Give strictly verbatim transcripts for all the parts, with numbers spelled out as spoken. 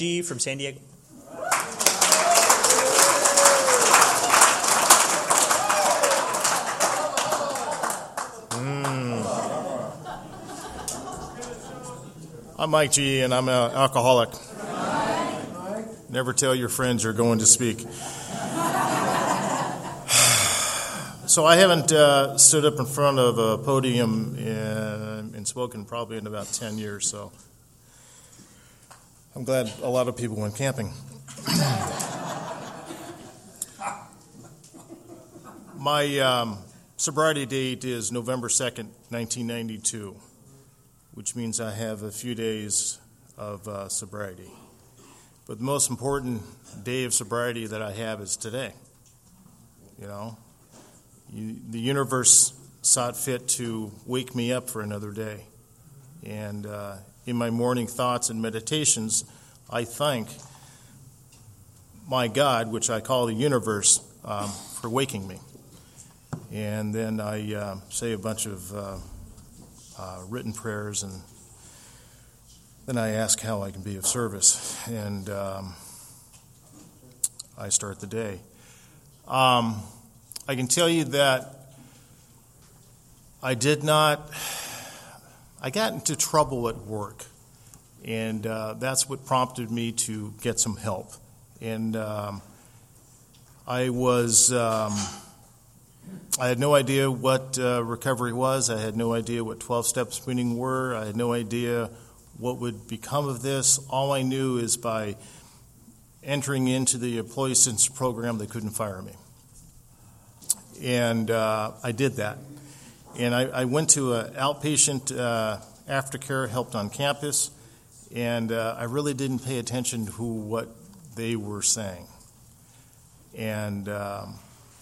G from San Diego. Mm. I'm Mike G, and I'm an alcoholic. Never tell your friends you're going to speak. So I haven't uh, stood up in front of a podium and, and spoken probably in about ten years, so I'm glad a lot of people went camping. My um, sobriety date is November second, nineteen ninety-two, which means I have a few days of uh, sobriety. But the most important day of sobriety that I have is today. You know, you, the universe sought fit to wake me up for another day. And uh, in my morning thoughts and meditations, I thank my God, which I call the universe, um, for waking me. And then I uh, say a bunch of uh, uh, written prayers, and then I ask how I can be of service, and um, I start the day. Um, I can tell you that I did not, I got into trouble at work, and uh, that's what prompted me to get some help. And um, I was, um, I had no idea what uh, recovery was. I had no idea what twelve-step spooning were. I had no idea what would become of this. All I knew is by entering into the employee assistance program, they couldn't fire me. And uh, I did that. And I, I went to an outpatient uh, aftercare, helped on campus, and uh, I really didn't pay attention to who, what they were saying. And um,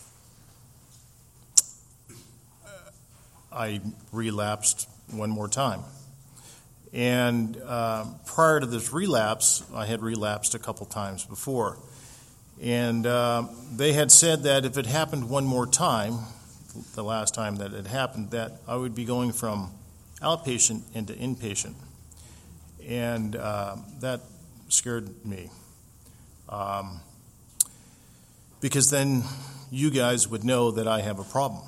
I relapsed one more time. And uh, prior to this relapse, I had relapsed a couple times before. And uh, they had said that if it happened one more time, the last time that it happened, that I would be going from outpatient into inpatient. And uh, that scared me. Um, because then you guys would know that I have a problem.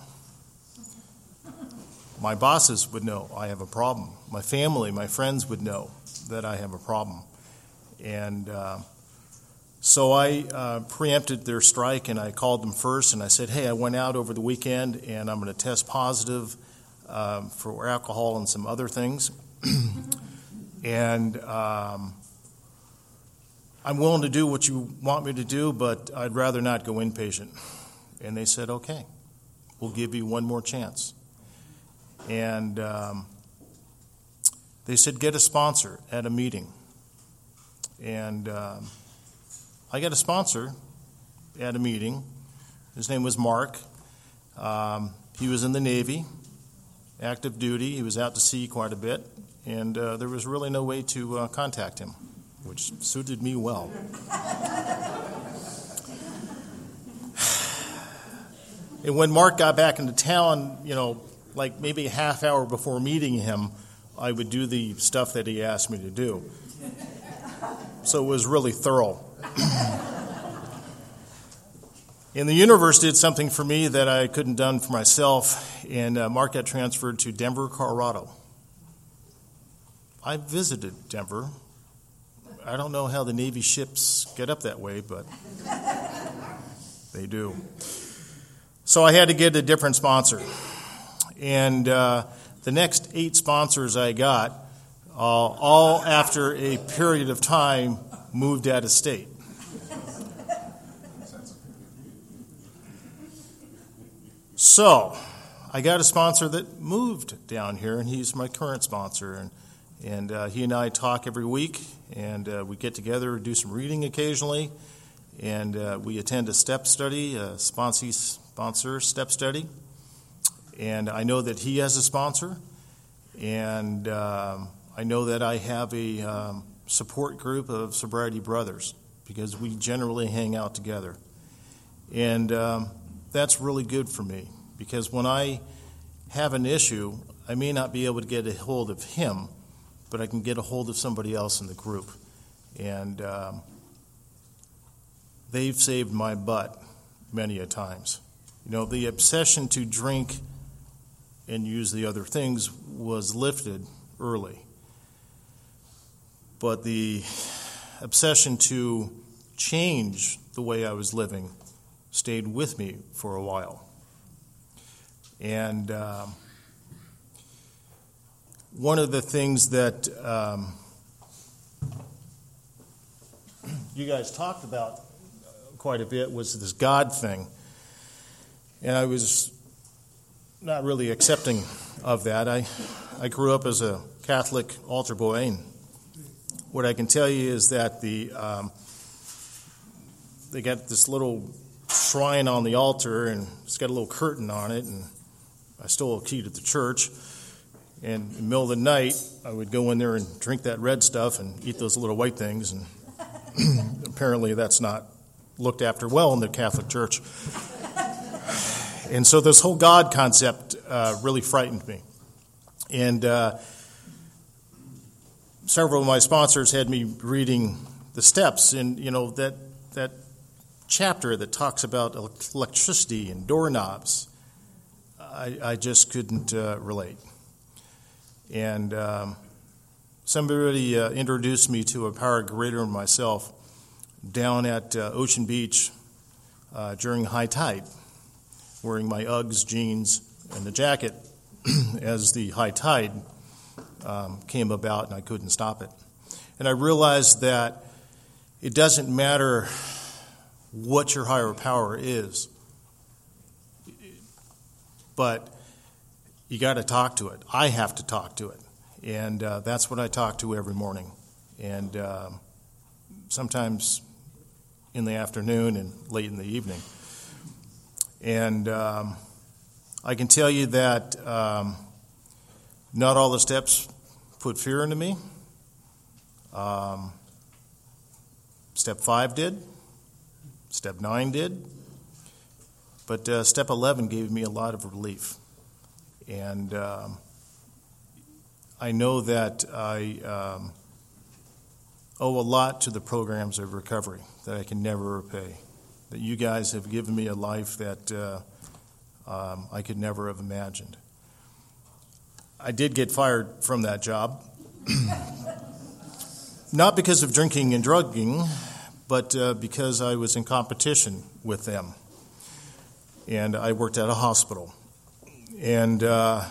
My bosses would know I have a problem. My family, my friends would know that I have a problem. And uh, so I uh, preempted their strike, and I called them first, and I said, hey, I went out over the weekend, and I'm going to test positive uh, for alcohol and some other things. and um, I'm willing to do what you want me to do, but I'd rather not go inpatient. And they said, okay, we'll give you one more chance. And um, they said, get a sponsor at a meeting. And um, I got a sponsor at a meeting. His name was Mark. Um, he was in the Navy, active duty. He was out to sea quite a bit. And uh, there was really no way to uh, contact him, which suited me well. And when Mark got back into town, you know, like maybe a half hour before meeting him, I would do the stuff that he asked me to do. So it was really thorough. And the universe did something for me that I couldn't have done for myself, and uh, Mark got transferred to Denver, Colorado. I visited Denver. I don't know how the Navy ships get up that way, but they do. So I had to get a different sponsor. And uh, the next eight sponsors I got, uh, all after a period of time, moved out of state. So I got a sponsor that moved down here, and he's my current sponsor. And, and uh, he and I talk every week, and uh, we get together, do some reading occasionally, and uh, we attend a step study, a sponsee sponsor step study. And I know that he has a sponsor, and um, I know that I have a um, support group of sobriety brothers, because we generally hang out together. And um, that's really good for me, because when I have an issue, I may not be able to get a hold of him, but I can get a hold of somebody else in the group. And um, they've saved my butt many a times. You know, the obsession to drink and use the other things was lifted early. But the obsession to change the way I was living stayed with me for a while. And um, one of the things that um, you guys talked about quite a bit was this God thing. And I was not really accepting of that. I, I grew up as a Catholic altar boy, and what I can tell you is that the um, they got this little shrine on the altar, and it's got a little curtain on it, and I stole a key to the church, and in the middle of the night, I would go in there and drink that red stuff and eat those little white things, and apparently that's not looked after well in the Catholic Church. And so this whole God concept uh, really frightened me. And uh, several of my sponsors had me reading the steps, and you know that that chapter that talks about electricity and doorknobs, I, I just couldn't uh, relate. And um, somebody uh, introduced me to a power greater than myself down at uh, Ocean Beach uh, during high tide, wearing my Uggs, jeans, and the jacket as the high tide um, came about, and I couldn't stop it. And I realized that it doesn't matter what your higher power is, but you got to talk to it. I have to talk to it, and uh, that's what I talk to every morning, and um, sometimes in the afternoon and late in the evening. And um, I can tell you that um, not all the steps put fear into me. Um, step five did. Step nine did. But uh, step eleven gave me a lot of relief. And um, I know that I um, owe a lot to the programs of recovery that I can never repay. That you guys have given me a life that uh, um, I could never have imagined. I did get fired from that job, not because of drinking and drugging, but uh, because I was in competition with them. And I worked at a hospital. And uh,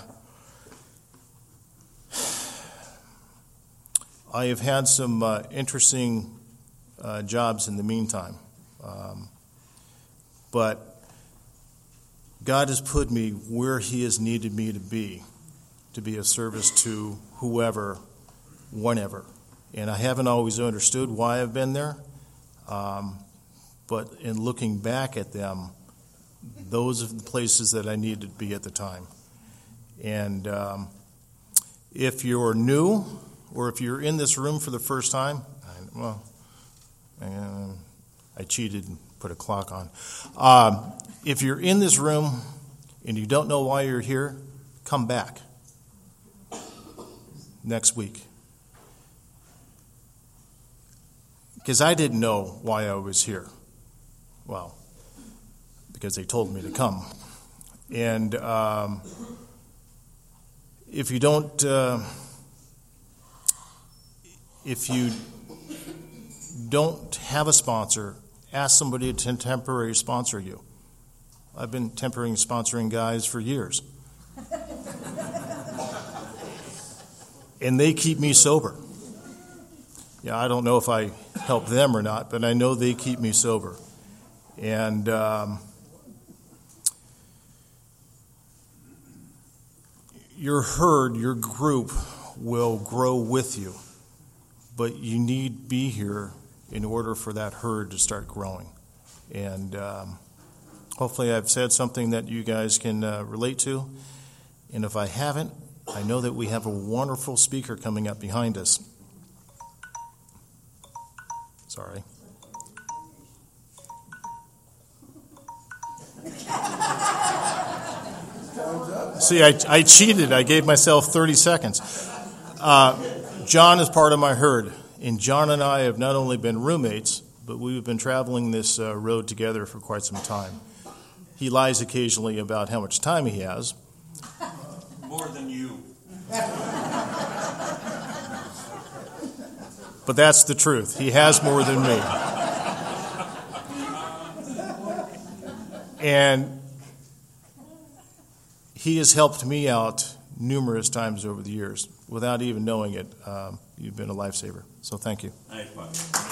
I have had some uh, interesting uh, jobs in the meantime. Um, But God has put me where He has needed me to be, to be of service to whoever, whenever. And I haven't always understood why I've been there, um, but in looking back at them, those are the places that I needed to be at the time. And um, if you're new, or if you're in this room for the first time, I, well, I, I cheated and put a clock on. Um, if you're in this room and you don't know why you're here, come back next week. Because I didn't know why I was here. Well, because they told me to come. And um, if you don't, uh, if you don't have a sponsor, ask somebody to temporarily sponsor you. I've been temporarily sponsoring guys for years. And they keep me sober. Yeah, I don't know if I help them or not, but I know they keep me sober. And um, your herd, your group will grow with you, but you need to be here in order for that herd to start growing. And um, hopefully I've said something that you guys can uh, relate to. And if I haven't, I know that we have a wonderful speaker coming up behind us. Sorry. See, I, I cheated. I gave myself thirty seconds. Uh, John is part of my herd. And John and I have not only been roommates, but we've been traveling this uh, road together for quite some time. He lies occasionally about how much time he has. More than you. But that's the truth. He has more than me. And he has helped me out numerous times over the years. Without even knowing it, um, you've been a lifesaver. So thank you. Thanks, Bob.